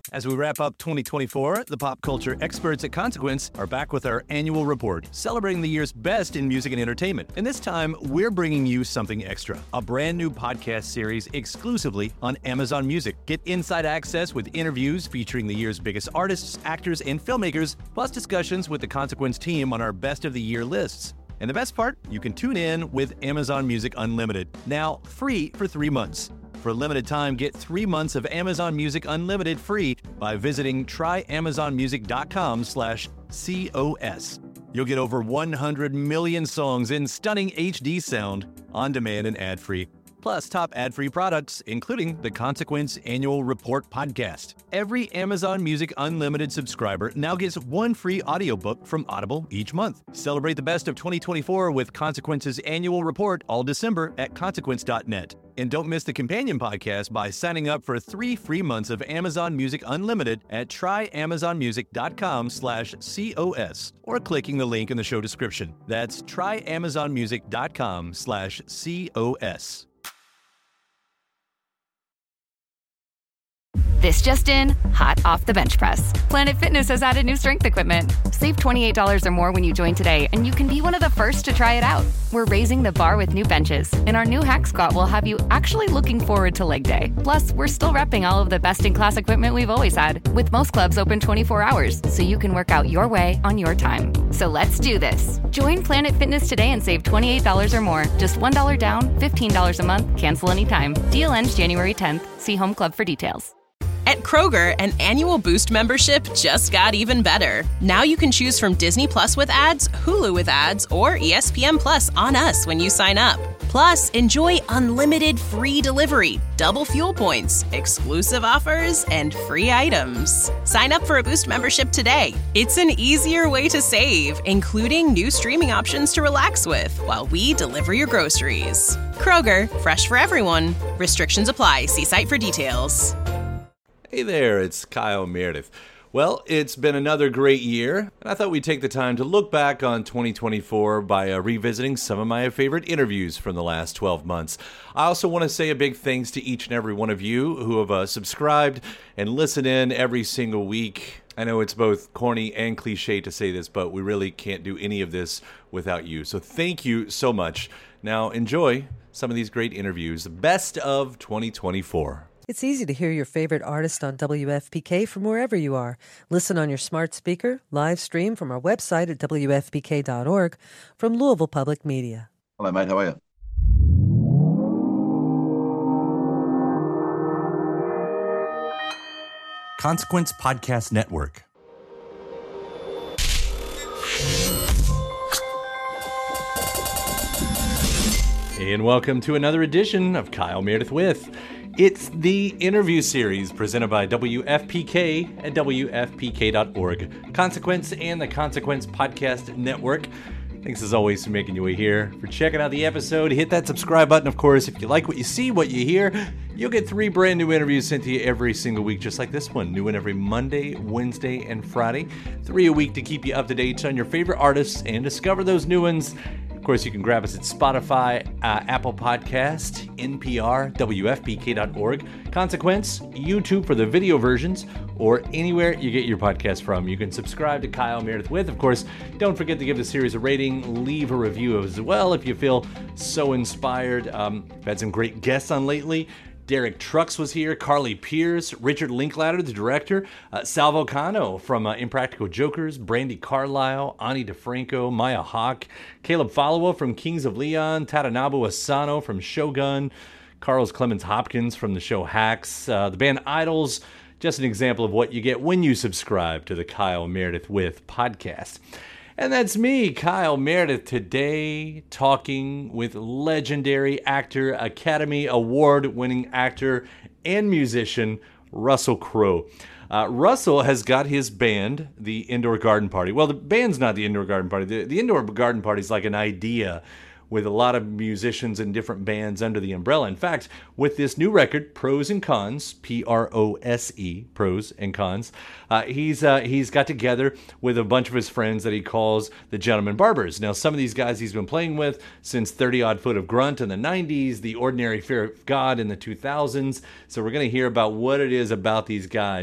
As we wrap up 2024, the pop culture experts at Consequence are back with our annual report, celebrating the year's best in music and entertainment. And this time, we're bringing you something extra, a brand new podcast series exclusively on Amazon Music. Get inside access with interviews featuring the year's biggest artists, actors, and filmmakers, plus discussions with the Consequence team on our best of the year lists. And the best part, you can tune in with Amazon Music Unlimited, now free for 3 months. For a limited time, get 3 months of Amazon Music Unlimited free by visiting tryamazonmusic.com/COS. You'll get over 100 million songs in stunning HD sound, on demand and ad-free. Plus top ad-free products, including the Consequence Annual Report podcast. Every Amazon Music Unlimited subscriber now gets 1 free audiobook from Audible each month. Celebrate the best of 2024 with Consequence's Annual Report all December at consequence.net. And don't miss the companion podcast by signing up for 3 free months of Amazon Music Unlimited at tryamazonmusic.com/COS or clicking the link in the show description. That's tryamazonmusic.com/COS. This just in, hot off the bench press. Planet Fitness has added new strength equipment. Save $28 or more when you join today, and you can be one of the first to try it out. We're raising the bar with new benches, and our new Hack Squat will have you actually looking forward to leg day. Plus, we're still repping all of the best-in-class equipment we've always had, with most clubs open 24 hours, so you can work out your way on your time. So let's do this. Join Planet Fitness today and save $28 or more. Just $1 down, $15 a month, cancel anytime. Deal ends January 10th. See Home Club for details. At Kroger, an annual Boost membership just got even better. Now you can choose from Disney Plus with ads, Hulu with ads, or ESPN Plus on us when you sign up. Plus, enjoy unlimited free delivery, double fuel points, exclusive offers, and free items. Sign up for a Boost membership today. It's an easier way to save, including new streaming options to relax with while we deliver your groceries. Kroger, fresh for everyone. Restrictions apply. See site for details. Hey there, it's Kyle Meredith. Well, it's been another great year, and I thought we'd take the time to look back on 2024 by revisiting some of my favorite interviews from the last 12 months. I also want to say a big thanks to each and every one of you who have subscribed and listened in every single week. I know it's both corny and cliche to say this, but we really can't do any of this without you. So thank you so much. Now enjoy some of these great interviews, the best of 2024. It's easy to hear your favorite artist on WFPK from wherever you are. Listen on your smart speaker, live stream from our website at WFPK.org, from Louisville Public Media. Hello, mate. How are you? Consequence Podcast Network. And welcome to another edition of Kyle Meredith With. It's the interview series presented by WFPK at WFPK.org. Consequence and the Consequence Podcast Network. Thanks as always for making your way here, for checking out the episode. Hit that subscribe button, of course. If you like what you see, what you hear, you'll get 3 brand new interviews sent to you every single week, just like this one. New one every Monday, Wednesday, and Friday. 3 a week to keep you up to date on your favorite artists and discover those new ones. Of course, you can grab us at Spotify, Apple Podcast, NPR, WFPK.org, Consequence, YouTube for the video versions, or anywhere you get your podcast from. You can subscribe to Kyle Meredith With. Of course, don't forget to give the series a rating, leave a review as well if you feel so inspired. We've had some great guests on lately. Derek Trucks was here, Carly Pierce, Richard Linklater, the director, Salvo Cano from Impractical Jokers, Brandy Carlisle, Ani DeFranco, Maya Hawk, Caleb Followa from Kings of Leon, Tadanobu Asano from Shogun, Carlos Clemens Hopkins from the show Hacks, the band Idols. Just an example of what you get when you subscribe to the Kyle Meredith With podcast. And that's me, Kyle Meredith, today talking with legendary actor, Academy Award-winning actor and musician, Russell Crowe. Russell has got his band, the Indoor Garden Party. Well, the band's not the Indoor Garden Party. The Indoor Garden Party is like an idea with a lot of musicians and different bands under the umbrella. In fact, with this new record, Pros and Cons, Prose, Pros and Cons, he's got together with a bunch of his friends that he calls the Gentlemen Barbers. Now, some of these guys he's been playing with since 30 Odd Foot of Grunt in the 90s, The Ordinary Fear of God in the 2000s. So we're going to hear about what it is about these guys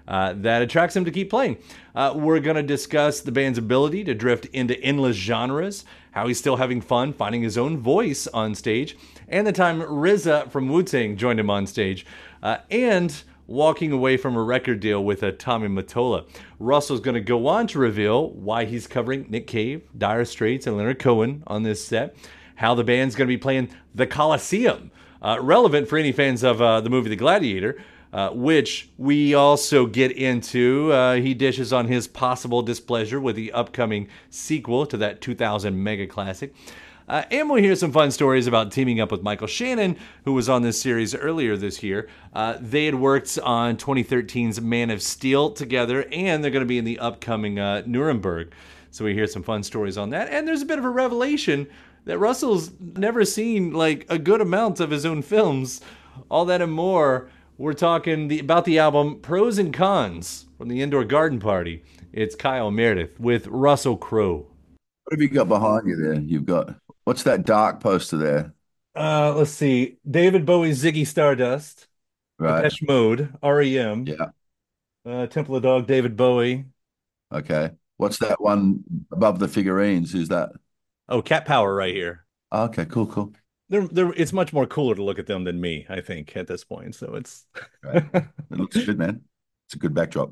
that attracts him to keep playing. We're going to discuss the band's ability to drift into endless genres, how he's still having fun finding his own voice on stage, and the time RZA from Wu-Tang joined him on stage, and walking away from a record deal with a Tommy Mottola. Russell's going to go on to reveal why he's covering Nick Cave, Dire Straits, and Leonard Cohen on this set, how the band's going to be playing the Coliseum, relevant for any fans of the movie The Gladiator, which we also get into. He dishes on his possible displeasure with the upcoming sequel to that 2000 mega classic. And we'll hear some fun stories about teaming up with Michael Shannon, who was on this series earlier this year. They had worked on 2013's Man of Steel together, and they're going to be in the upcoming Nuremberg. So we hear some fun stories on that. And there's a bit of a revelation that Russell's never seen like a good amount of his own films. All that and more. We're talking about the album Pros and Cons from the Indoor Garden Party. It's Kyle Meredith with Russell Crowe. What have you got behind you there? You've got, what's that dark poster there? Let's see. David Bowie's Ziggy Stardust. Right. Depeche Mode, REM. Yeah. Temple of Dog, David Bowie. Okay. What's that one above the figurines? Who's that? Oh, Cat Power right here. Okay, cool. It's much more cooler to look at them than me, I think, at this point. So it's... Right. It looks good, man. It's a good backdrop.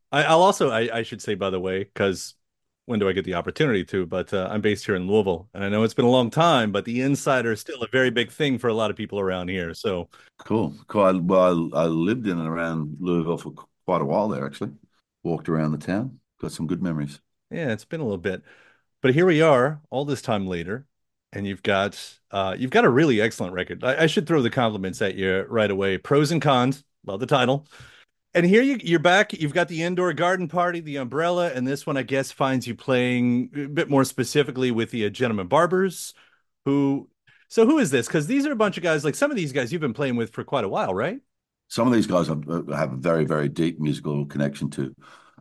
I should say, by the way, because when do I get the opportunity to? But I'm based here in Louisville, and I know it's been a long time, but the Insider is still a very big thing for a lot of people around here. So cool. I lived in and around Louisville for quite a while there, actually. Walked around the town. Got some good memories. Yeah, it's been a little bit. But here we are, all this time later, and you've got a really excellent record. I should throw the compliments at you right away. Pros and Cons, love the title. And here you're back. You've got the Indoor Garden Party, the Umbrella, and this one, I guess, finds you playing a bit more specifically with the Gentlemen Barbers. So who is this? Because these are a bunch of guys, like some of these guys you've been playing with for quite a while, right? Some of these guys I have a very, very deep musical connection to.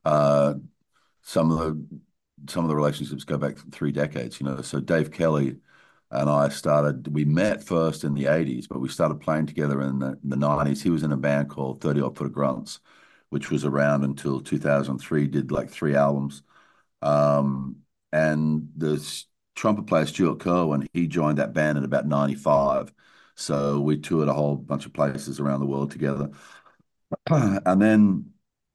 Some of the relationships go back 3 decades, So Dave Kelly and I we met first in the 80s, but we started playing together in the 90s. He was in a band called 30 Odd Foot of Grunts, which was around until 2003, did like 3 albums. And the trumpet player, Stuart Kerwin, he joined that band in about 95. So we toured a whole bunch of places around the world together. And then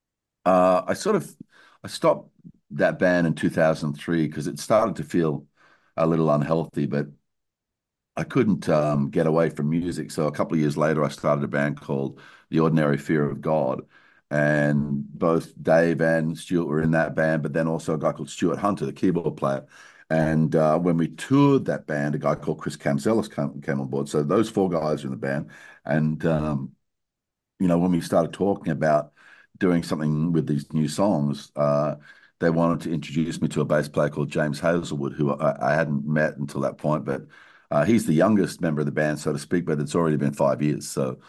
I stopped that band in 2003 because it started to feel a little unhealthy, but I couldn't get away from music. So a couple of years later, I started a band called The Ordinary Fear of God. And both Dave and Stuart were in that band, but then also a guy called Stuart Hunter, the keyboard player. And when we toured that band, a guy called Chris Kamzelis came on board. So those 4 guys are in the band. And, when we started talking about doing something with these new songs, they wanted to introduce me to a bass player called James Hazelwood, who I hadn't met until that point, but he's the youngest member of the band, so to speak, but it's already been 5 years. So,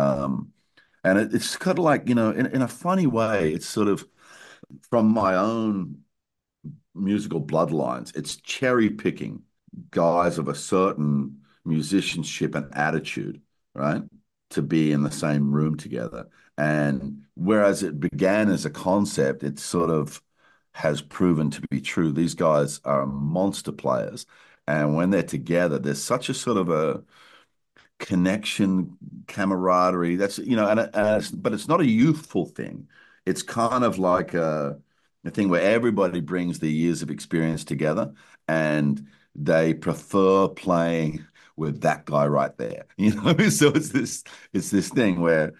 and it's kind of like, in a funny way, it's sort of from my own musical bloodlines. It's cherry picking guys of a certain musicianship and attitude, right? To be in the same room together. And whereas it began as a concept, it sort of has proven to be true. These guys are monster players. And when they're together, there's such a sort of a connection, camaraderie. That's, but it's not a youthful thing. It's kind of like a thing where everybody brings their years of experience together and they prefer playing with that guy right there. So it's this thing where,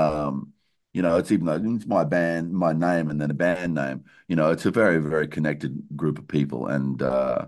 it's even though it's my band, my name, and then a band name, it's a very, very connected group of people. And,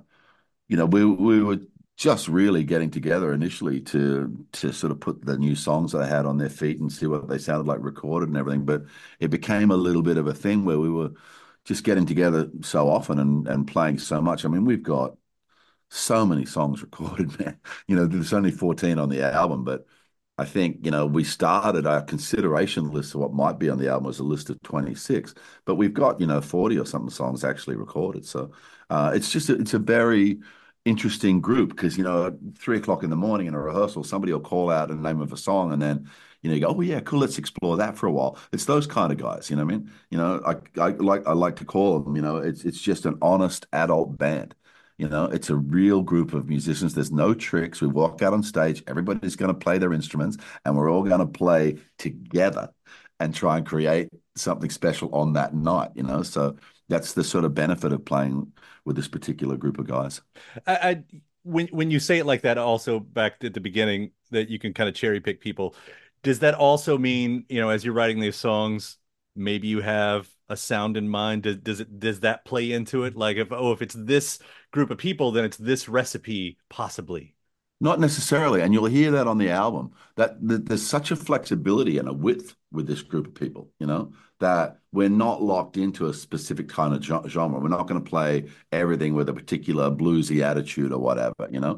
we were just really getting together initially to sort of put the new songs that I had on their feet and see what they sounded like recorded and everything. But it became a little bit of a thing where we were just getting together so often and playing so much. I mean, we've got so many songs recorded, man. There's only 14 on the album, but I think, we started our consideration list of what might be on the album was a list of 26, but we've got, 40 or something songs actually recorded. So it's a very interesting group because, at 3 o'clock in the morning in a rehearsal, somebody will call out the name of a song and then, You go, oh yeah, cool, let's explore that for a while. It's those kind of guys, you know what I mean? I like to call them, it's just an honest adult band. It's a real group of musicians. There's no tricks. We walk out on stage, everybody's going to play their instruments, and we're all going to play together and try and create something special on that night. So that's the sort of benefit of playing with this particular group of guys. I when you say it like that, also back at the beginning, that you can kind of cherry pick people, does that also mean, as you're writing these songs, maybe you have a sound in mind? Does that play into it? Like if it's this group of people, then it's this recipe possibly. Not necessarily, and you'll hear that on the album, that there's such a flexibility and a width with this group of people, that we're not locked into a specific kind of genre. We're not going to play everything with a particular bluesy attitude or whatever.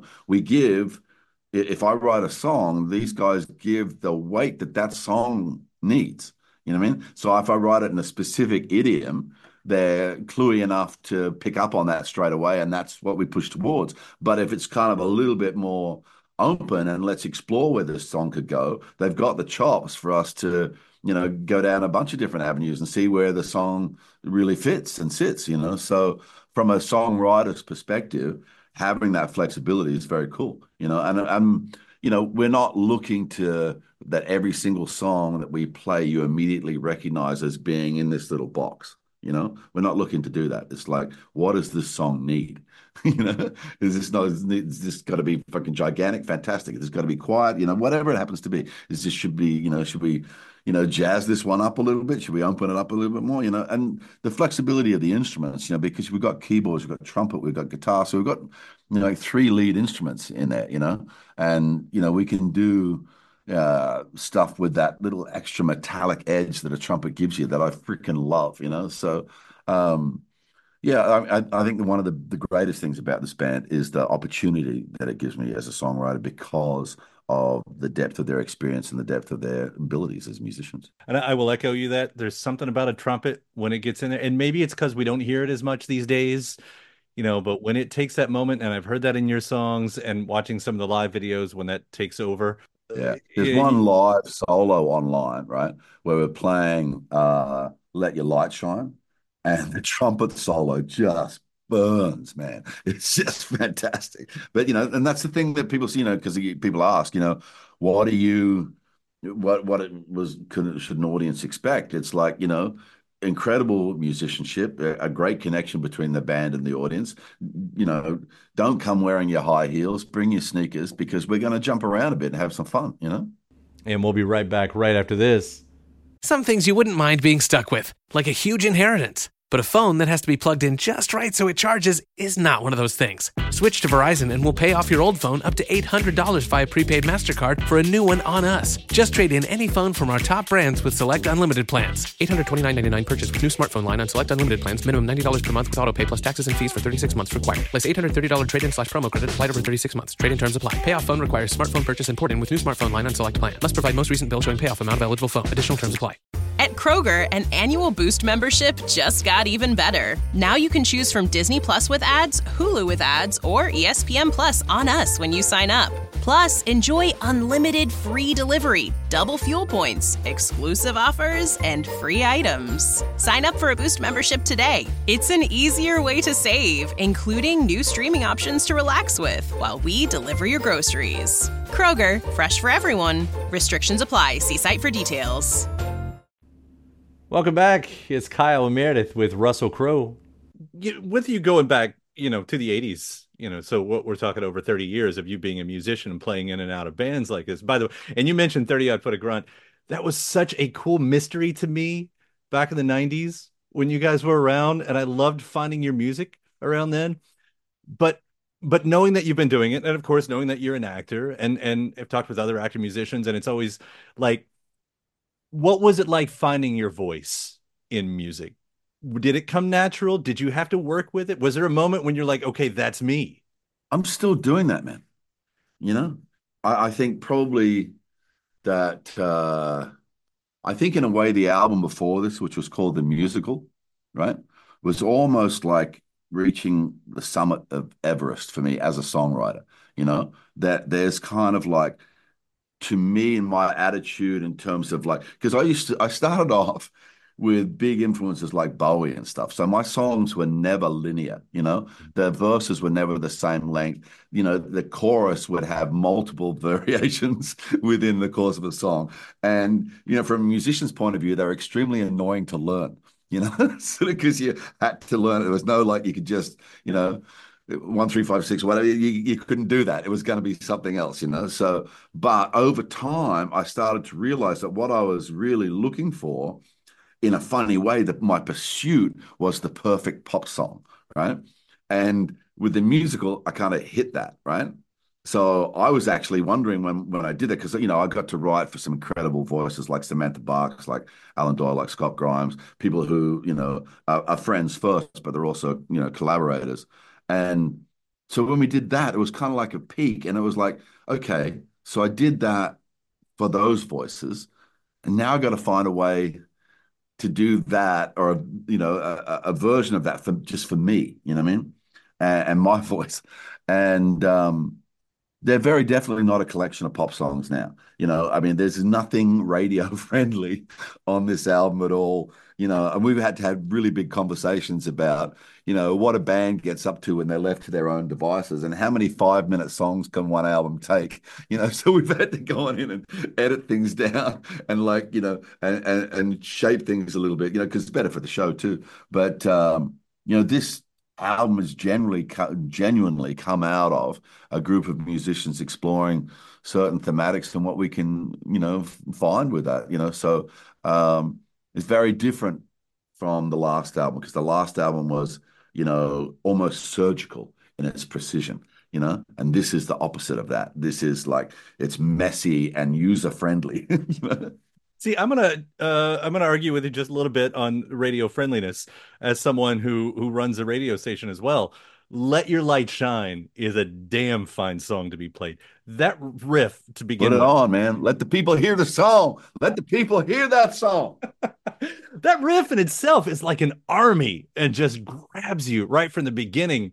If I write a song, these guys give the weight that song needs. You know what I mean? So if I write it in a specific idiom, they're cluey enough to pick up on that straight away, and that's what we push towards. But if it's kind of a little bit more open and let's explore where this song could go, they've got the chops for us to, go down a bunch of different avenues and see where the song really fits and sits. So from a songwriter's perspective, having that flexibility is very cool. We're not looking to that every single song that we play you immediately recognize as being in this little box. We're not looking to do that. It's like, what does this song need? Is this got to be fucking gigantic, fantastic? It's got to be quiet, whatever it happens to be. Should we, jazz this one up a little bit? Should we open it up a little bit more? And the flexibility of the instruments, because we've got keyboards, we've got trumpet, we've got guitar, so we've got, like 3 lead instruments in there, and, we can do stuff with that little extra metallic edge that a trumpet gives you that I freaking love, So, I think one of the greatest things about this band is the opportunity that it gives me as a songwriter because of the depth of their experience and the depth of their abilities as musicians. And I will echo you that there's something about a trumpet when it gets in there, and maybe it's because we don't hear it as much these days. But when it takes that moment, and I've heard that in your songs and watching some of the live videos when that takes over. Yeah, there's one live solo online, right, where we're playing Let Your Light Shine, and the trumpet solo just burns, man. It's just fantastic. But, and that's the thing that people see, because people ask, what should an audience expect? It's like, incredible musicianship, a great connection between the band and the audience. Don't come wearing your high heels, bring your sneakers, because we're going to jump around a bit and have some fun, And we'll be right back right after this. Some things you wouldn't mind being stuck with, like a huge inheritance. But a phone that has to be plugged in just right so it charges is not one of those things. Switch to Verizon and we'll pay off your old phone up to $800 via prepaid MasterCard for a new one on us. Just trade in any phone from our top brands with select unlimited plans. $829.99 purchase with new smartphone line on select unlimited plans. Minimum $90 per month with autopay plus taxes and fees for 36 months required. Less $830 trade-in/promo credit applied over 36 months. Trade-in terms apply. Payoff phone requires smartphone purchase and port-in with new smartphone line on select plan. Must provide most recent bill showing payoff amount of eligible phone. Additional terms apply. At Kroger, an annual Boost membership just got even better. Now you can choose from Disney Plus with ads, Hulu with ads, or ESPN Plus on us when you sign up. Plus, enjoy unlimited free delivery, double fuel points, exclusive offers, and free items. Sign up for a Boost membership today. It's an easier way to save, including new streaming options to relax with while we deliver your groceries. Kroger, fresh for everyone. Restrictions apply. See site for details. Welcome back. It's Kyle and Meredith with Russell Crowe. With you going back, to the 80s, so what we're talking over 30 years of you being a musician and playing in and out of bands like this. By the way, and you mentioned 30 Odd Foot of Grunt. That was such a cool mystery to me back in the 90s when you guys were around, and I loved finding your music around then. But knowing that you've been doing it, and of course knowing that you're an actor, and I've talked with other actor musicians, and it's always like, what was it like finding your voice in music? Did it come natural? Did you have to work with it? Was there a moment when you're like, okay, that's me? I'm still doing that, man. I think probably that, I think in a way the album before this, which was called The Musical, right, was almost like reaching the summit of Everest for me as a songwriter, that there's kind of like, to me and my attitude in terms of like, because I started off with big influences like Bowie and stuff. So my songs were never linear, you know, the verses were never the same length. You know, the chorus would have multiple variations within the course of a song. And, you know, from a musician's point of view, they're extremely annoying to learn, you know, because you had to learn. There was no like you could just, you know, 1, 3, 5, 6, whatever. You couldn't do that. It was going to be something else, you know. So, but over time, I started to realize that what I was really looking for, in a funny way, that my pursuit was the perfect pop song, right? And with the musical, I kind of hit that, right? So I was actually wondering when I did it, because you know I got to write for some incredible voices like Samantha Barks, like Alan Doyle, like Scott Grimes, people who you know are friends first, but they're also you know collaborators. And so when we did that, it was kind of like a peak, and it was like, okay, so I did that for those voices, and now I got to find a way to do that, or you know a version of that for just for me, you know what I mean, and my voice. And they're very definitely not a collection of pop songs now. You know, I mean, there's nothing radio friendly on this album at all. You know, and we've had to have really big conversations about, you know, what a band gets up to when they're left to their own devices and how many 5-minute songs can one album take. You know, so we've had to go on in and edit things down and like, you know, and shape things a little bit, you know, because it's better for the show too. But you know, this album has genuinely come out of a group of musicians exploring certain thematics and what we can, you know, find with that, you know. So it's very different from the last album, because the last album was, you know, almost surgical in its precision, you know, and this is the opposite of that. This is like it's messy and user friendly. You know? See, I'm gonna argue with you just a little bit on radio friendliness as someone who runs a radio station as well. Let Your Light Shine is a damn fine song to be played. That riff to Put begin it with. on, man. Let the people hear the song. Let the people hear that song. That riff in itself is like an army and just grabs you right from the beginning.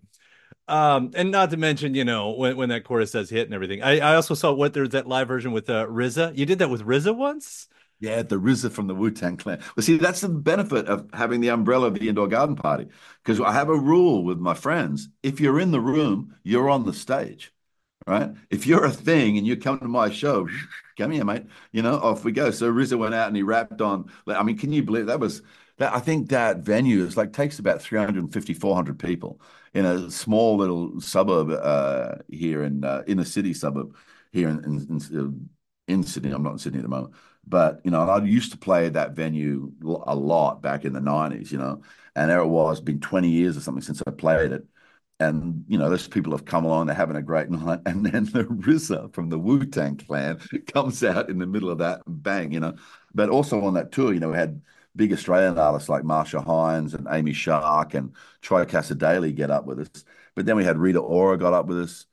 And not to mention, you know, when that chorus says hit and everything. I also saw there's that live version with RZA. You did that with RZA once? Yeah, the RZA from the Wu-Tang Clan. Well, see, that's the benefit of having the umbrella of the indoor garden party. Because I have a rule with my friends. If you're in the room, you're on the stage, right? If you're a thing and you come to my show, come here, mate. You know, off we go. So RZA went out and he rapped on. I mean, can you believe that was that? I think that venue is like takes about 350, 400 people in a small little suburb here in inner city suburb here in Sydney. I'm not in Sydney at the moment. But, you know, I used to play that venue a lot back in the 90s, you know, and there it was, been 20 years or something since I played it. And, you know, those people have come along, they're having a great night. And then the RZA from the Wu-Tang Clan comes out in the middle of that and bang, you know. But also on that tour, you know, we had big Australian artists like Marsha Hines and Amy Shark and Troy Cassar-Daley get up with us. But then we had Rita Ora got up with us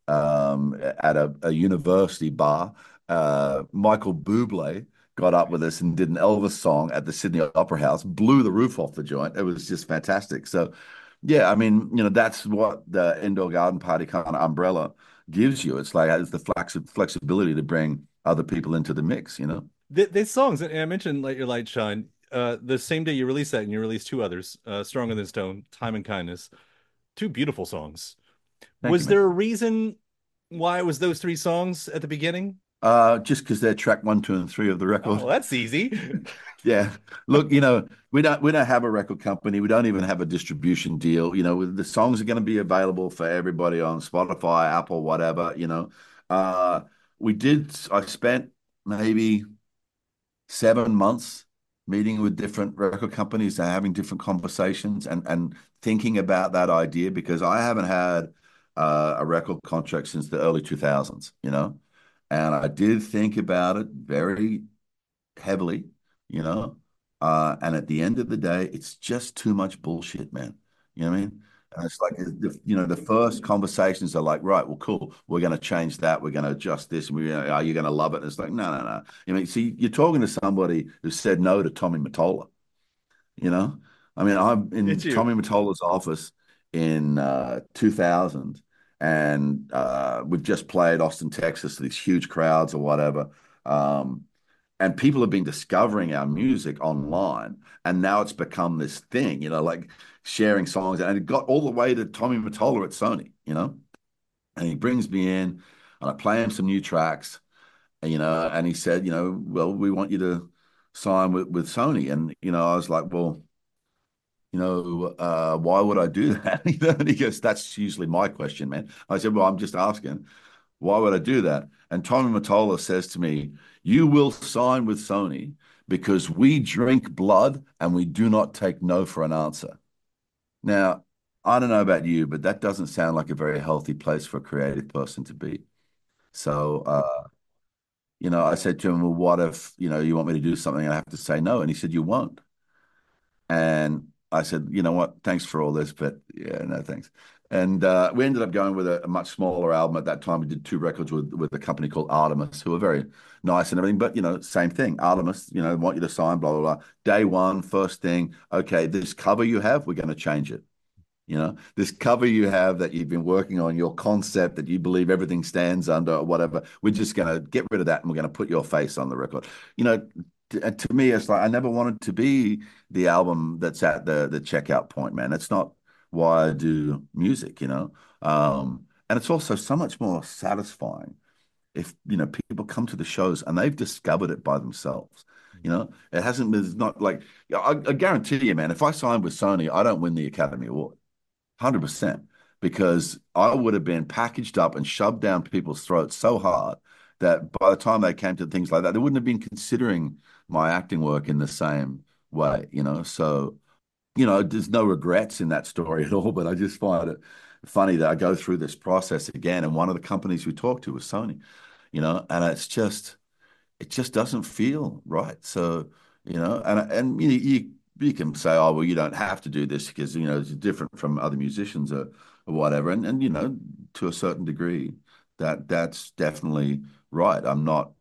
at a university bar. Michael Bublé got up with us and did an Elvis song at the Sydney Opera House, blew the roof off the joint. It was just fantastic. So, yeah, I mean, you know, that's what the indoor garden party kind of umbrella gives you. It's like it's the flexibility to bring other people into the mix, you know. These songs, and I mentioned Let Your Light Shine. The same day you released that, and you released two others, Stronger Than Stone, Time and Kindness. Two beautiful songs. Thank Was you, there man. a reason why it was those three songs at the beginning? Just because they're track 1, 2, and 3 of the record. Oh, that's easy. Yeah. Look, you know, we don't have a record company. We don't even have a distribution deal. You know, the songs are going to be available for everybody on Spotify, Apple, whatever, you know. Uh I spent maybe 7 months meeting with different record companies and having different conversations and thinking about that idea, because I haven't had a record contract since the early 2000s, you know. And I did think about it very heavily, you know. And at the end of the day, it's just too much bullshit, man. You know what I mean? And it's like, you know, the first conversations are like, right, well, cool. We're going to change that. We're going to adjust this. Are you going to love it? And it's like, no, no, no. I mean, see, you're talking to somebody who said no to Tommy Mottola, you know? I mean, I'm in Did you? Tommy Mottola's office in 2000, and we've just played Austin, Texas, these huge crowds or whatever. Um, and people have been discovering our music online, and now it's become this thing, like sharing songs, and it got all the way to Tommy Mottola at Sony, and he brings me in, and I play him some new tracks, and he said, well, we want you to sign with Sony, and I was like, well, why would I do that? And he goes, that's usually my question, man. I said, well, I'm just asking, why would I do that? And Tommy Mottola says to me, you will sign with Sony because we drink blood and we do not take no for an answer. Now, I don't know about you, but that doesn't sound like a very healthy place for a creative person to be. So, I said to him, well, what if, you want me to do something and I have to say no? And he said, you won't. And I said, you know what? Thanks for all this, but yeah, no thanks. And we ended up going with a much smaller album at that time. We did 2 records with a company called Artemis, who were very nice and everything. But, same thing. Artemis, want you to sign, blah, blah, blah. Day one, first thing, okay, this cover you have, we're going to change it. This cover you have that you've been working on, your concept that you believe everything stands under or whatever, we're just going to get rid of that and we're going to put your face on the record. To me, it's like I never wanted to be the album that's at the checkout point, man. That's not why I do music, and it's also so much more satisfying if, people come to the shows and they've discovered it by themselves. It hasn't, it's not like, I guarantee you, man, if I signed with Sony, I don't win the Academy Award. 100%, because I would have been packaged up and shoved down people's throats so hard that by the time they came to things like that, they wouldn't have been considering my acting work in the same way, So, there's no regrets in that story at all, but I just find it funny that I go through this process again. And one of the companies we talked to was Sony, and it just doesn't feel right. So, you can say, oh, well, you don't have to do this because, it's different from other musicians or whatever. And, to a certain degree, that's definitely right. I'm not,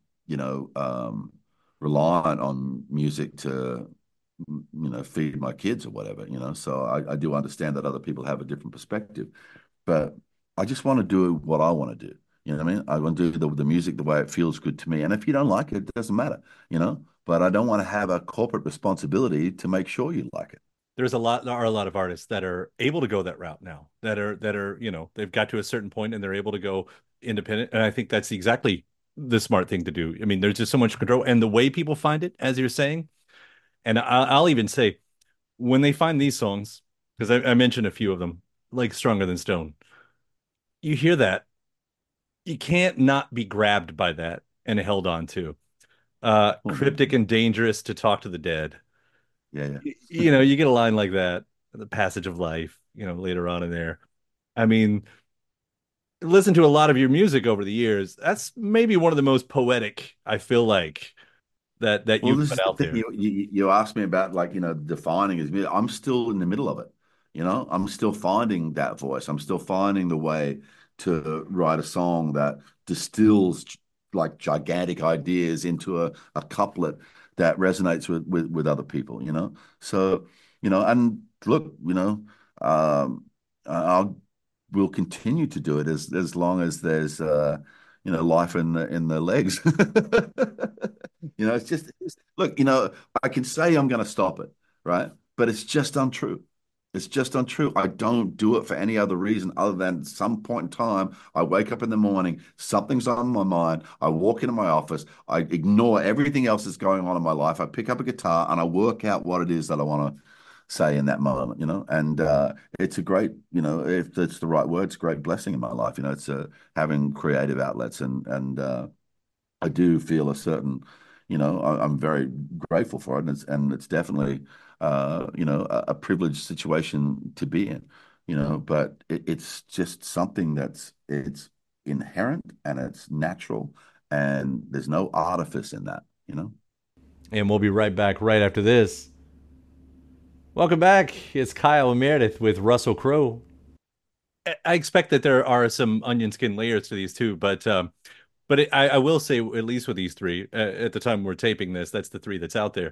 reliant on music to, feed my kids or whatever, So I do understand that other people have a different perspective, but I just want to do what I want to do. You know what I mean? I want to do the music the way it feels good to me. And if you don't like it, it doesn't matter, but I don't want to have a corporate responsibility to make sure you like it. There are a lot of artists that are able to go that route now, that are, they've got to a certain point and they're able to go independent. And I think that's exactly the smart thing to do. I mean, there's just so much control, and the way people find it, as you're saying, and I'll even say when they find these songs, because I mentioned a few of them, like Stronger Than Stone, you hear that, you can't not be grabbed by that and held on to. Cryptic and Dangerous, To Talk to the Dead. Yeah. You get a line like that, The Passage of Life, later on in there. I mean, listen to a lot of your music over the years. That's maybe one of the most poetic, I feel like, that you put out there. You asked me about, like, defining his music. I'm still in the middle of it. I'm still finding that voice. I'm still finding the way to write a song that distills like gigantic ideas into a couplet that resonates with other people, So, and look, we'll continue to do it as long as there's life in the legs. Look, I can say I'm going to stop it, right? But it's just untrue. It's just untrue. I don't do it for any other reason other than some point in time, I wake up in the morning, something's on my mind. I walk into my office, I ignore everything else that's going on in my life. I pick up a guitar and I work out what it is that I want to say in that moment, and it's a great, if it's the right word, it's a great blessing in my life. It's having creative outlets, and I do feel a certain, I'm very grateful for it, and it's definitely a privileged situation to be in, but it's just something it's inherent and it's natural, and there's no artifice in that. And we'll be right back right after this. Welcome back. It's Kyle and Meredith with Russell Crowe. I expect that there are some onion skin layers to these too, but I will say, at least with these three, at the time we're taping this, that's the three that's out there.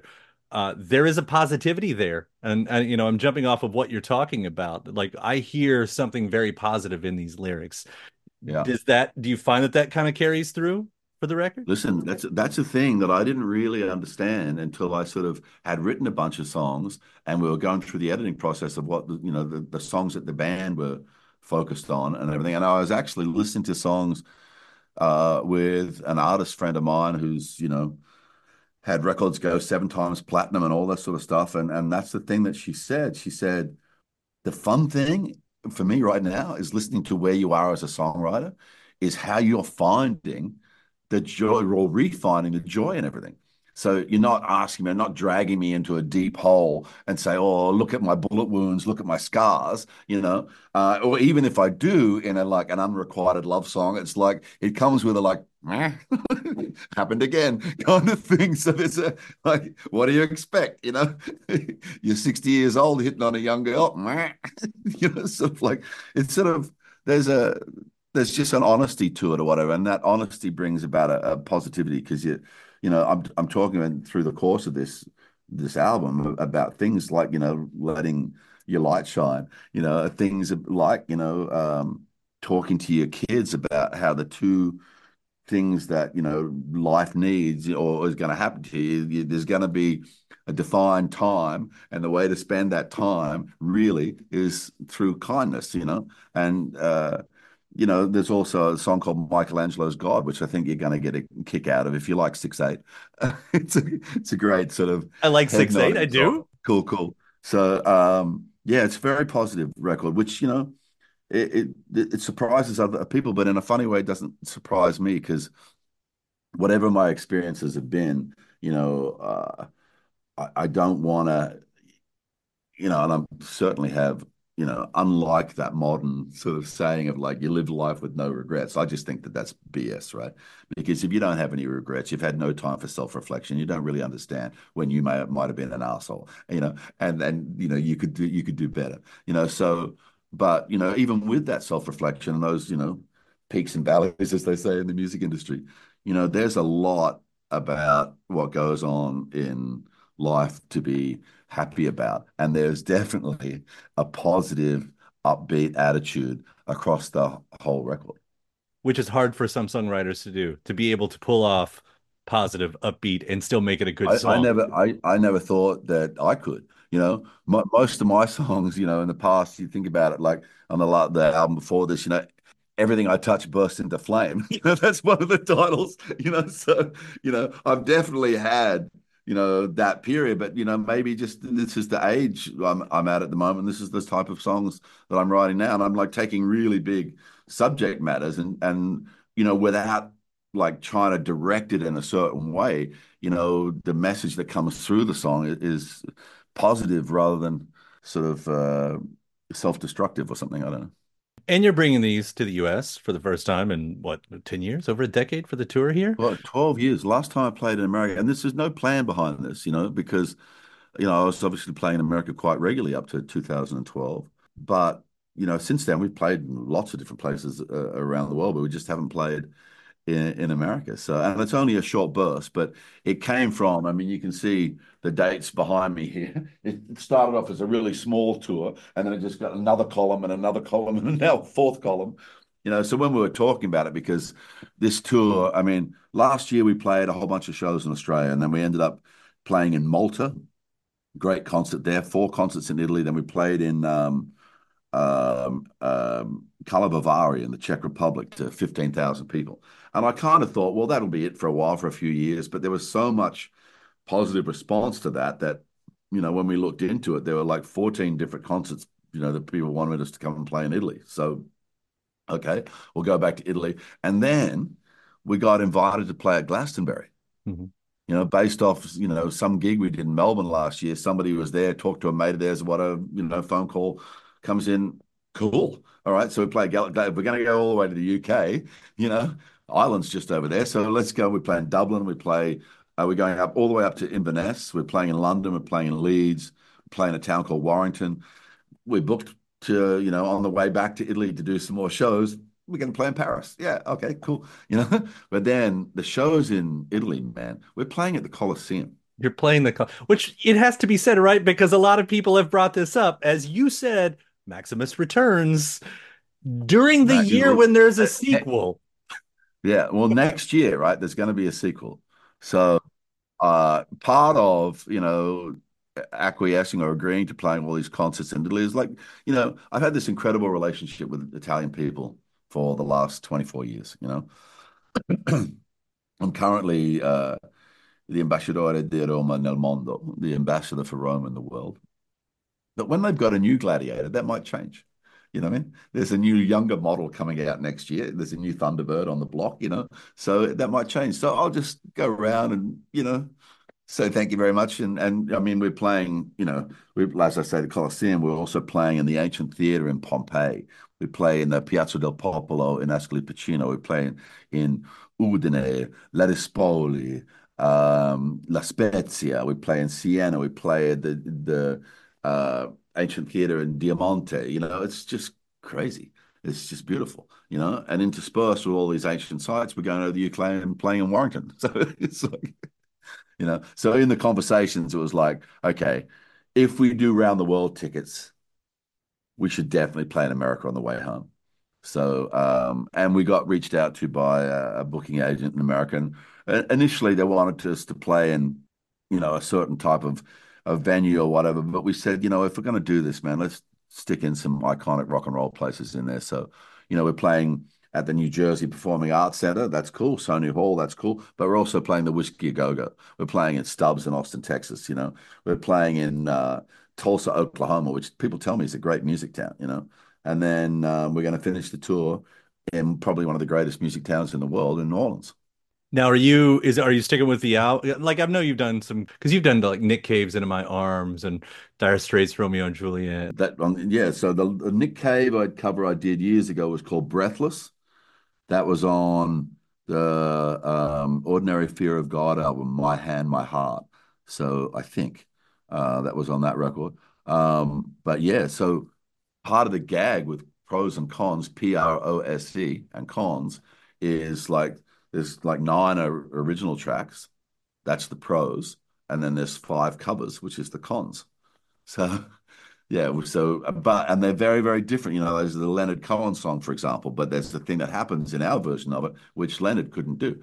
there is a positivity there, and I'm jumping off of what you're talking about. Like I hear something very positive in these lyrics. Yeah. Do you find that kind of carries through for the record? Listen, that's a thing that I didn't really understand until I sort of had written a bunch of songs and we were going through the editing process of what the songs that the band were focused on and everything. And I was actually listening to songs with an artist friend of mine who's had records go 7 times platinum and all that sort of stuff. And that's the thing that she said. She said the fun thing for me right now is listening to where you are as a songwriter, is how you're finding the joy or refinding the joy in everything. So you're not asking me, not dragging me into a deep hole and say, oh, look at my bullet wounds, look at my scars, or even if I do in like an unrequited love song, it's like, it comes with a like, happened again kind of thing. So there's a, like, what do you expect? You're 60 years old hitting on a young girl, sort of like, it's sort of, there's just an honesty to it or whatever. And that honesty brings about a positivity because I'm talking about through the course of this album about things like, letting your light shine, things like, talking to your kids about how the two things that, life needs or is going to happen to you, there's going to be a defined time. And the way to spend that time really is through kindness, and, there's also a song called Michelangelo's God, which I think you're going to get a kick out of if you like 6/8. It's a great sort of. I like 6/8. I do. Cool. So yeah, it's a very positive record, which it surprises other people, but in a funny way, it doesn't surprise me because whatever my experiences have been, I don't want to, and I certainly have. Unlike that modern sort of saying of like, you live life with no regrets. I just think that that's BS, right? Because if you don't have any regrets, you've had no time for self-reflection. You don't really understand when you might have been an asshole, and you could do better, so, but, even with that self-reflection and those, peaks and valleys, as they say in the music industry, there's a lot about what goes on in life to be happy about. And there's definitely a positive, upbeat attitude across the whole record. Which is hard for some songwriters to do, to be able to pull off positive, upbeat, and still make it a good song. I never thought that I could. Most of my songs, in the past, you think about it, like on the album before this, everything I touch bursts into flame. That's one of the titles. So I've definitely had that period, but maybe just this is the age I'm at the moment. This is the type of songs that I'm writing now, and I'm like taking really big subject matters and without like trying to direct it in a certain way, the message that comes through the song is positive rather than sort of self-destructive or something. I don't know. And you're bringing these to the U.S. for the first time in, what, 10 years? Over a decade for the tour here? Well, 12 years. Last time I played in America, and there's no plan behind this, because, I was obviously playing in America quite regularly up to 2012. But, since then, we've played in lots of different places around the world, but we just haven't played in America. So, and it's only a short burst, but it came from, you can see the dates behind me here. It started off as a really small tour, and then it just got another column and now a fourth column. So when we were talking about it, because this tour, last year we played a whole bunch of shows in Australia, and then we ended up playing in Malta. Great concert there, 4 concerts in Italy. Then we played in Karlovy in the Czech Republic to 15,000 people. And I kind of thought, well, that'll be it for a while, for a few years. But there was so much positive response to that, when we looked into it, there were like 14 different concerts, that people wanted us to come and play in Italy. So, okay, we'll go back to Italy. And then we got invited to play at Glastonbury. Mm-hmm. Based off, some gig we did in Melbourne last year. Somebody was there, talked to a mate of theirs, what a, phone call comes in. Cool. All right. So we play, we're going to go all the way to the UK, Ireland's just over there. So let's go. We play in Dublin. We're going up all the way up to Inverness. We're playing in London. We're playing in Leeds. We're playing a town called Warrington. We booked to, on the way back to Italy to do some more shows. We're going to play in Paris. Yeah. Okay, cool. But then the shows in Italy, man, we're playing at the Colosseum. You're playing which it has to be said, right? Because a lot of people have brought this up. As you said, Maximus returns during the Max, year when there's a sequel. yeah, well, next year, right? There's going to be a sequel. So part of, acquiescing or agreeing to playing all these concerts in Italy is like, I've had this incredible relationship with Italian people for the last 24 years. I'm currently the ambasciatore di Roma nel mondo, the ambassador for Rome in the world. But when they've got a new gladiator, that might change. You know what I mean? There's a new younger model coming out next year. There's a new Thunderbird on the block. So that might change. So I'll just go around and, say thank you very much. And I mean, we're playing, as I say, the Colosseum. We're also playing in the ancient theater in Pompeii. We play in the Piazza del Popolo in Ascoli Piceno. We play in Udine, Ladispoli, La Spezia. We play in Siena. We play at the ancient theater in Diamante. It's just crazy. It's just beautiful, and interspersed with all these ancient sites, we're going over the UK and playing in Warrington. So it's like, so in the conversations, it was like, okay, if we do round the world tickets, we should definitely play in America on the way home. So, and we got reached out to by a booking agent in America. And initially, they wanted us to play in, a certain type of venue or whatever. But we said, if we're going to do this, man, let's stick in some iconic rock and roll places in there. So, we're playing at the New Jersey Performing Arts Center. That's cool. Sony Hall. That's cool. But we're also playing the Whiskey A Go-Go. We're playing in Stubbs in Austin, Texas. We're playing in Tulsa, Oklahoma, which people tell me is a great music town. And then we're going to finish the tour in probably one of the greatest music towns in the world, in New Orleans. Now, are you sticking with the album? Like, I know you've done some, because you've done like Nick Cave's Into My Arms and Dire Straits' Romeo and Juliet. Yeah. So the Nick Cave cover I did years ago was called Breathless. That was on the Ordinary Fear of God album, My Hand, My Heart. So I think that was on that record. But yeah, so part of the gag with pros and cons, PROSE and cons, is like there's like 9 original tracks. That's the pros. And then there's 5 covers, which is the cons. So yeah, and they're very, very different. There's the Leonard Cohen song, for example, but there's the thing that happens in our version of it, which Leonard couldn't do.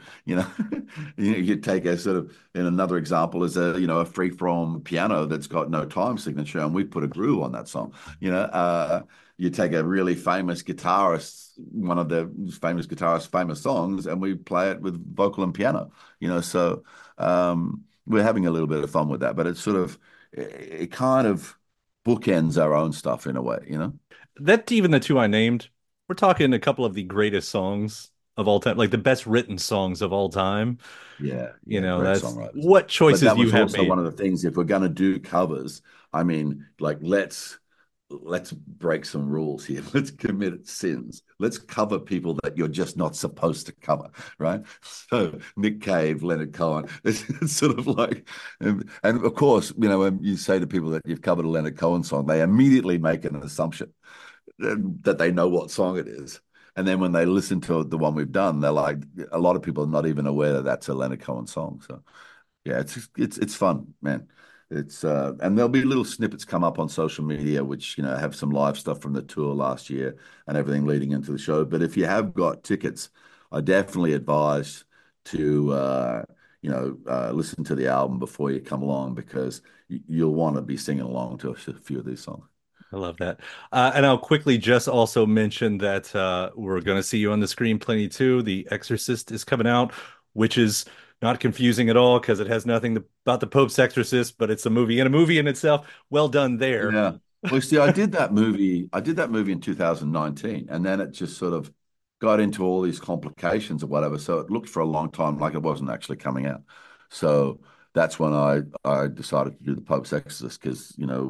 You take a sort of, in another example, is a free from piano that's got no time signature, and we put a groove on that song. You take a really famous guitarist, one of the famous guitarists' famous songs, and we play it with vocal and piano. So we're having a little bit of fun with that, but it's sort of, it kind of bookends our own stuff in a way, That even the 2 I named, we're talking a couple of the greatest songs of all time, like the best written songs of all time. Yeah, that's songwriters. What choices that was you have also made. one of the things. If we're going to do covers, I mean, like let's break some rules here. Let's commit sins. Let's cover people that you're just not supposed to cover, right? So Nick Cave, Leonard Cohen, it's sort of like, and of course, when you say to people that you've covered a Leonard Cohen song, they immediately make an assumption that they know what song it is. And then when they listen to the one we've done, they're like, a lot of people are not even aware that that's a Leonard Cohen song. So yeah, it's fun, man. And there'll be little snippets come up on social media, which, have some live stuff from the tour last year and everything leading into the show. But if you have got tickets, I definitely advise to, listen to the album before you come along, because you'll want to be singing along to a few of these songs. I love that. And I'll quickly just also mention that we're going to see you on the screen plenty too. The Exorcist is coming out, which is not confusing at all because it has nothing about the Pope's exorcist, but it's a movie and a movie in itself. Well done there. Yeah. Well, see, I did that movie in 2019, and then it just sort of got into all these complications or whatever. So it looked for a long time like it wasn't actually coming out. So that's when I decided to do the Pope's exorcist, because,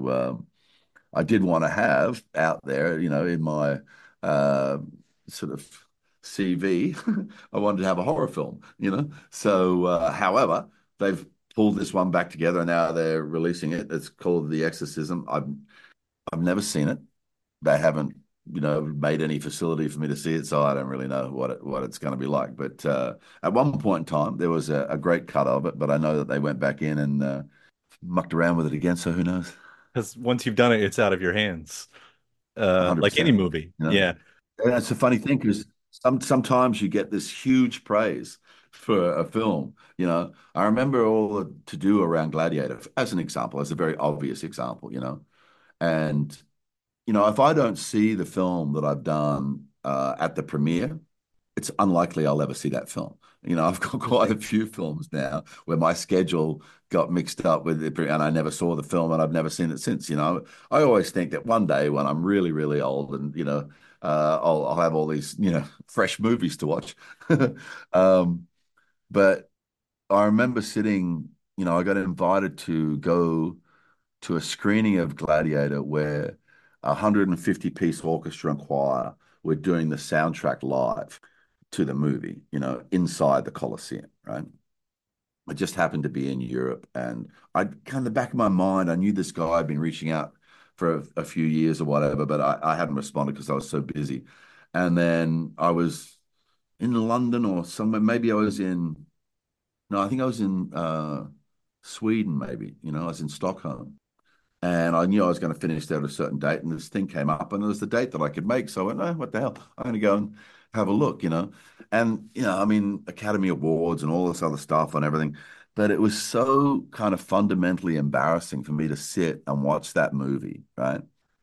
I did want to have out there, in my sort of CV, I wanted to have a horror film, So, however, they've pulled this one back together, and now they're releasing it. It's called The Exorcism. I've never seen it. They haven't made any facility for me to see it, so I don't really know what it's going to be like. But at one point in time, there was a great cut of it, but I know that they went back in and mucked around with it again. So who knows? Because once you've done it, it's out of your hands. Like any 100%. movie. You know, Yeah. and that's a funny thing because sometimes you get this huge praise for a film. I remember all the to do around Gladiator as an example, as a very obvious example. And if I don't see the film that I've done at the premiere, it's unlikely I'll ever see that film. I've got quite a few films now where my schedule got mixed up with it, and I never saw the film, and I've never seen it since. I always think that one day when I'm really, really old, and I'll have all these fresh movies to watch. um, but I remember sitting. I got invited to go to a screening of Gladiator where a 150-piece orchestra and choir were doing the soundtrack live to the movie, inside the Colosseum, right? I just happened to be in Europe, and I kind of the back of my mind, I knew this guy had been reaching out for a few years or whatever, but I hadn't responded because I was so busy. And then I was in London or somewhere, maybe I was in, no, I think I was in Sweden, maybe, I was in Stockholm. And I knew I was going to finish there at a certain date, and this thing came up, and it was the date that I could make. So I went, "Oh, what the hell? I'm going to go and have a look." And I mean, Academy Awards and all this other stuff and everything. But it was so kind of fundamentally embarrassing for me to sit and watch that movie, right?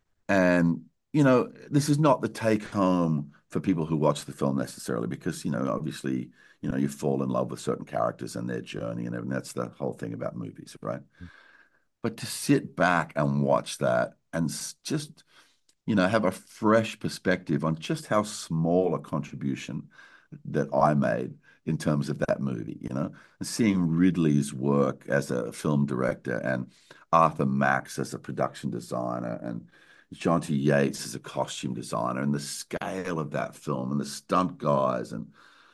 And this is not the take home for people who watch the film necessarily, because obviously, you fall in love with certain characters and their journey and everything. That's the whole thing about movies, right? But to sit back and watch that and just, have a fresh perspective on just how small a contribution that I made in terms of that movie, and seeing Ridley's work as a film director and Arthur Max as a production designer and John T. Yates as a costume designer, and the scale of that film and the stunt guys, and,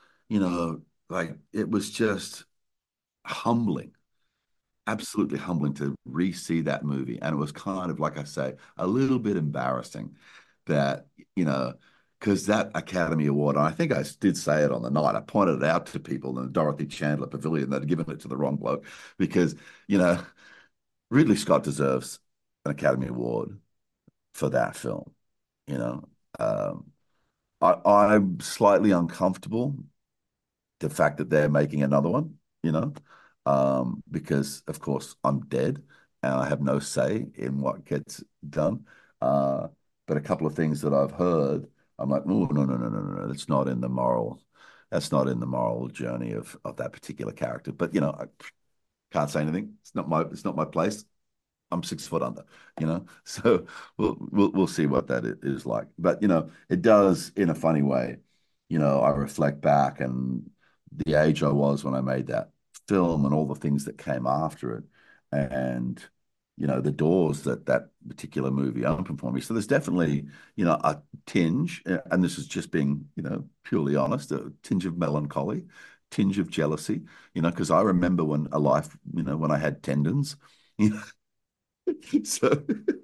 like it was just humbling, absolutely humbling to re-see that movie. And it was kind of, like I say, a little bit embarrassing that, because that Academy Award, and I think I did say it on the night, I pointed it out to people in the Dorothy Chandler Pavilion that had given it to the wrong bloke, because, Ridley Scott deserves an Academy Award for that film. You know, I'm slightly uncomfortable the fact that they're making another one, because of course I'm dead and I have no say in what gets done. But a couple of things that I've heard, I'm like, no, no, no, no, no, no, that's not in the moral journey of that particular character. But I can't say anything. It's not my place. I'm 6 foot under, So we'll see what that is like. But it does in a funny way. I reflect back and the age I was when I made that film and all the things that came after it, and the doors that particular movie opened for me. So there's definitely a tinge, and this is just being purely honest, a tinge of melancholy, tinge of jealousy, because I remember when when I had tendons, so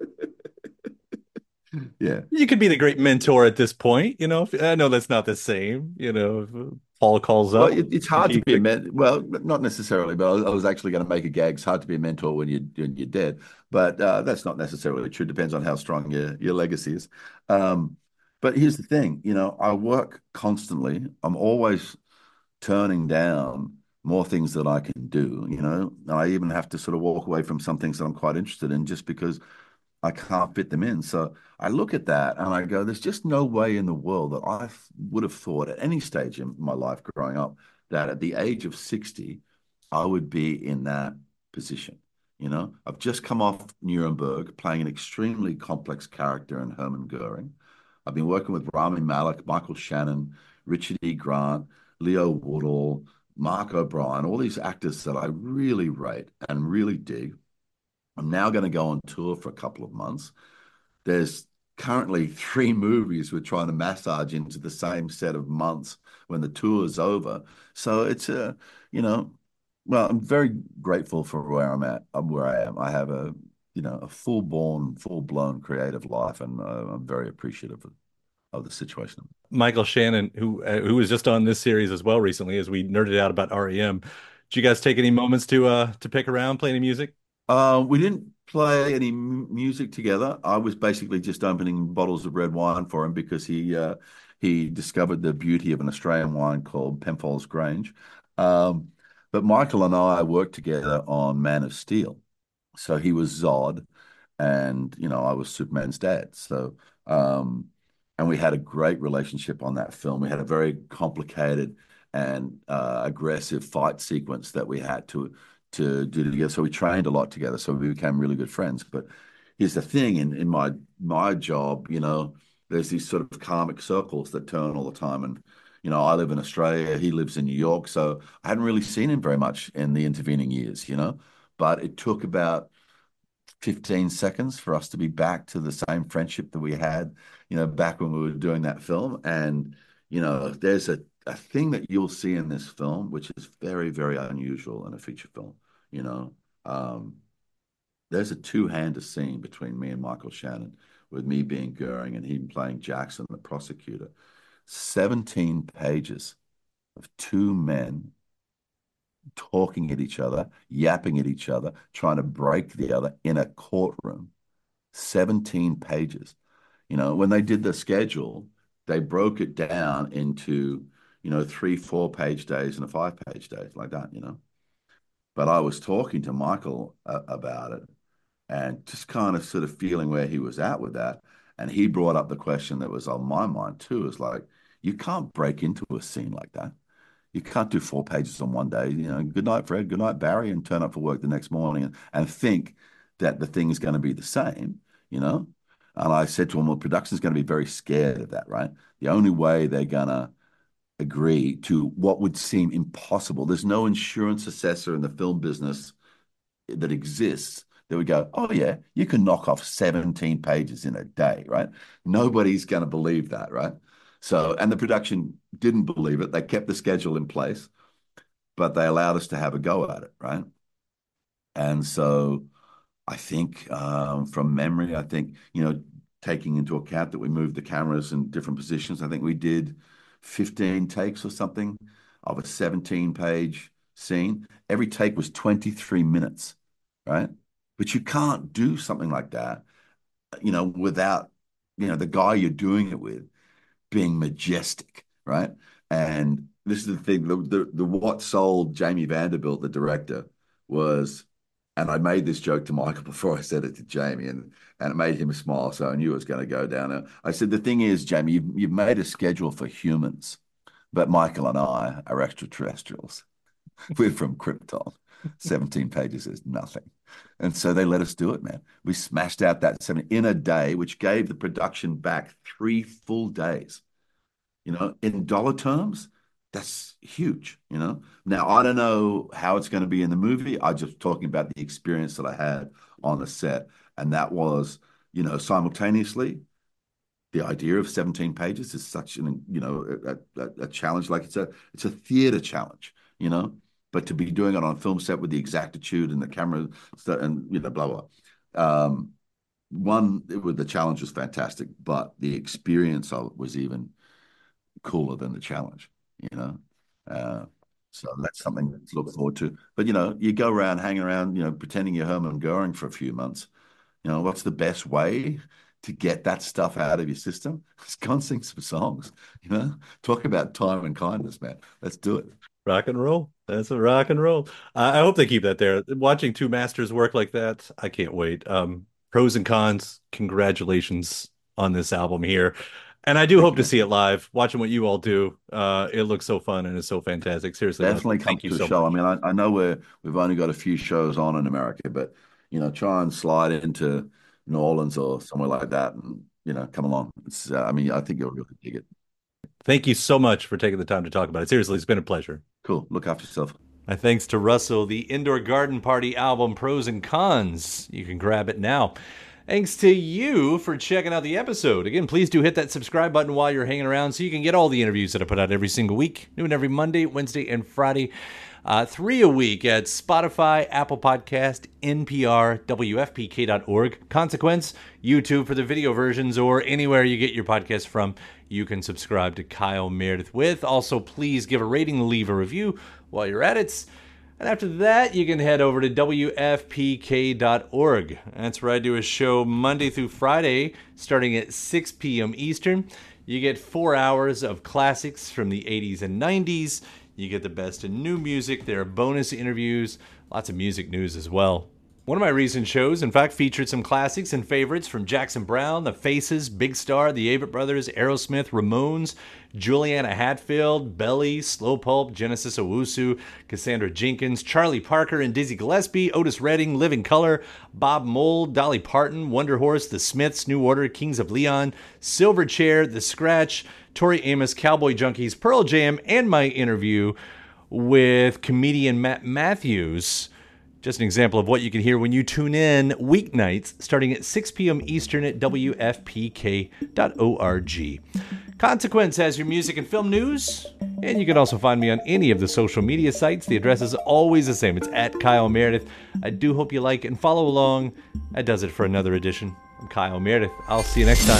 yeah. You could be the great mentor at this point, I know that's not the same, if Paul calls up. Well, it's hard to be a mentor. Well, not necessarily, but I was actually going to make a gag. It's hard to be a mentor when you're dead, but that's not necessarily true. Depends on how strong your legacy is. But here's the thing, I work constantly. I'm always turning down more things that I can do, and I even have to sort of walk away from some things that I'm quite interested in just because I can't fit them in. So I look at that and I go, there's just no way in the world that I would have thought at any stage in my life growing up that at the age of 60, I would be in that position. I've just come off Nuremberg playing an extremely complex character in Hermann Goering. I've been working with Rami Malek, Michael Shannon, Richard E. Grant, Leo Woodall, Mark O'Brien, all these actors that I really rate and really dig. I'm now going to go on tour for a couple of months. There's currently 3 movies we're trying to massage into the same set of months when the tour is over. So it's well, I'm very grateful for where I'm at. Where I am. I have a full-blown creative life, and I'm very appreciative of the situation. Michael Shannon, who was just on this series as well recently, as we nerded out about REM. Did you guys take any moments to pick around, play any music? We didn't play any music together. I was basically just opening bottles of red wine for him because he discovered the beauty of an Australian wine called Penfolds Grange. But Michael and I worked together on Man of Steel. So he was Zod, and I was Superman's dad. So and we had a great relationship on that film. We had a very complicated and aggressive fight sequence that we had to do together. So we trained a lot together. So we became really good friends. But here's the thing: in my job, there's these sort of karmic circles that turn all the time. And I live in Australia. He lives in New York. So I hadn't really seen him very much in the intervening years. But it took about 15 seconds for us to be back to the same friendship that we had, back when we were doing that film. And, there's a thing that you'll see in this film, which is very, very unusual in a feature film. There's a two-hander scene between me and Michael Shannon, with me being Goering and him playing Jackson, the prosecutor. 17 pages of two men talking at each other, yapping at each other, trying to break the other in a courtroom. 17 pages. When they did the schedule, they broke it down into, 3 4-page days and a 5-page day, like that, But I was talking to Michael about it and just kind of sort of feeling where he was at with that. And he brought up the question that was on my mind too, is like, you can't break into a scene like that. You can't do 4 pages on one day. Good night, Fred. Good night, Barry, and turn up for work the next morning and think that the thing is going to be the same, And I said to him, well, production's going to be very scared of that, right? The only way they're going to agree to what would seem impossible. There's no insurance assessor in the film business that exists that would go, oh, yeah, you can knock off 17 pages in a day, right? Nobody's going to believe that, right? So, and the production didn't believe it. They kept the schedule in place, but they allowed us to have a go at it, right? And so I think from memory, taking into account that we moved the cameras in different positions, I think we did 15 takes or something of a 17-page scene. Every take was 23 minutes, right? But you can't do something like that, without, the guy you're doing it with being majestic, right? And this is the thing, the what sold Jamie Vanderbilt, the director, was, and I made this joke to Michael before I said it to Jamie, and it made him smile, so I knew it was going to go down. I said, the thing is, Jamie, you've made a schedule for humans, but Michael and I are extraterrestrials. We're from Krypton. 17 pages is nothing. And so they let us do it, man. We smashed out that 7 in a day, which gave the production back 3 full days. In dollar terms, that's huge, Now, I don't know how it's going to be in the movie. I'm just talking about the experience that I had on the set. And that was, simultaneously, the idea of 17 pages is such a challenge. Like it's a theater challenge, But to be doing it on a film set with the exactitude and the camera and blah blah. The challenge was fantastic, but the experience of it was even cooler than the challenge. So that's something to look forward to. But you go around hanging around, pretending you're Herman Goering for a few months. What's the best way to get that stuff out of your system? Just go and sing some songs. Talk about time and kindness, man. Let's do it. Rock and roll. That's a rock and roll. I hope they keep that there. Watching two masters work like that, I can't wait. Pros and cons, congratulations on this album here. And I do hope to see it live. Watching what you all do, it looks so fun and it's so fantastic. Seriously, definitely come to the show. Much. I mean, I know we've only got a few shows on in America, but try and slide into New Orleans or somewhere like that, and come along. It's, I think you'll really dig it. Thank you so much for taking the time to talk about it. Seriously, it's been a pleasure. Cool. Look after yourself. My thanks to Russell. The Indoor Garden Party album, Pros and Cons. You can grab it now. Thanks to you for checking out the episode. Again, please do hit that subscribe button while you're hanging around so you can get all the interviews that I put out every single week, doing every Monday, Wednesday, and Friday. 3 a week at Spotify, Apple Podcast, NPR, WFPK.org, Consequence, YouTube for the video versions, or anywhere you get your podcast from. You can subscribe to Kyle Meredith With. Also, please give a rating and leave a review while you're at it. And after that, you can head over to WFPK.org. That's where I do a show Monday through Friday, starting at 6 p.m. Eastern. You get 4 hours of classics from the 80s and 90s. You get the best in new music. There are bonus interviews, lots of music news as well. One of my recent shows, in fact, featured some classics and favorites from Jackson Browne, The Faces, Big Star, The Avett Brothers, Aerosmith, Ramones, Juliana Hatfield, Belly, Slow Pulp, Genesis Owusu, Cassandra Jenkins, Charlie Parker and Dizzy Gillespie, Otis Redding, Living Colour, Bob Mould, Dolly Parton, Wonder Horse, The Smiths, New Order, Kings of Leon, Silverchair, The Scratch, Tori Amos, Cowboy Junkies, Pearl Jam, and my interview with comedian Matt Matthews. Just an example of what you can hear when you tune in weeknights starting at 6 p.m. Eastern at WFPK.org. Consequence has your music and film news, and you can also find me on any of the social media sites. The address is always the same. It's at Kyle Meredith. I do hope you like and follow along. That does it for another edition. I'm Kyle Meredith. I'll see you next time.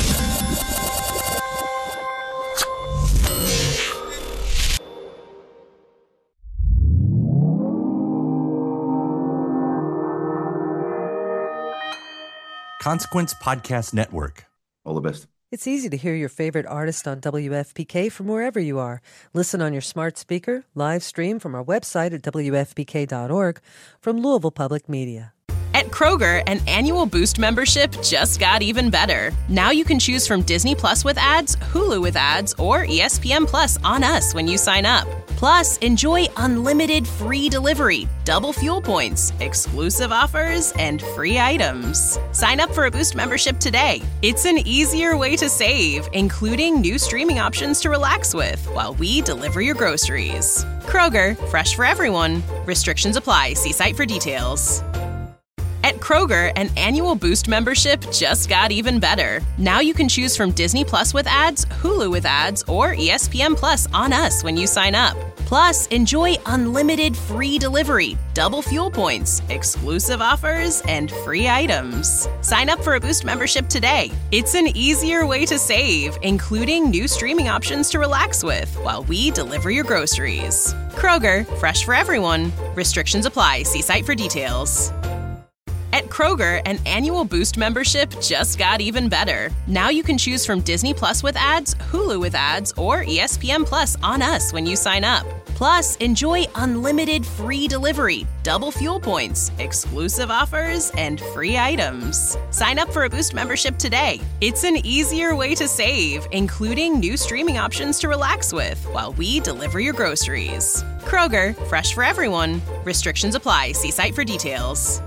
Consequence Podcast Network. All the best. It's easy to hear your favorite artist on WFPK from wherever you are. Listen on your smart speaker, live stream from our website at WFPK.org, from Louisville Public Media. At Kroger, an annual Boost membership just got even better. Now you can choose from Disney Plus with ads, Hulu with ads, or ESPN Plus on us when you sign up. Plus, enjoy unlimited free delivery, double fuel points, exclusive offers, and free items. Sign up for a Boost membership today. It's an easier way to save, including new streaming options to relax with while we deliver your groceries. Kroger, fresh for everyone. Restrictions apply. See site for details. At Kroger, an annual Boost membership just got even better. Now you can choose from Disney Plus with ads, Hulu with ads, or ESPN Plus on us when you sign up. Plus, enjoy unlimited free delivery, double fuel points, exclusive offers, and free items. Sign up for a Boost membership today. It's an easier way to save, including new streaming options to relax with while we deliver your groceries. Kroger, fresh for everyone. Restrictions apply. See site for details. At Kroger, an annual Boost membership just got even better. Now you can choose from Disney Plus with ads, Hulu with ads, or ESPN Plus on us when you sign up. Plus, enjoy unlimited free delivery, double fuel points, exclusive offers, and free items. Sign up for a Boost membership today. It's an easier way to save, including new streaming options to relax with while we deliver your groceries. Kroger, fresh for everyone. Restrictions apply. See site for details.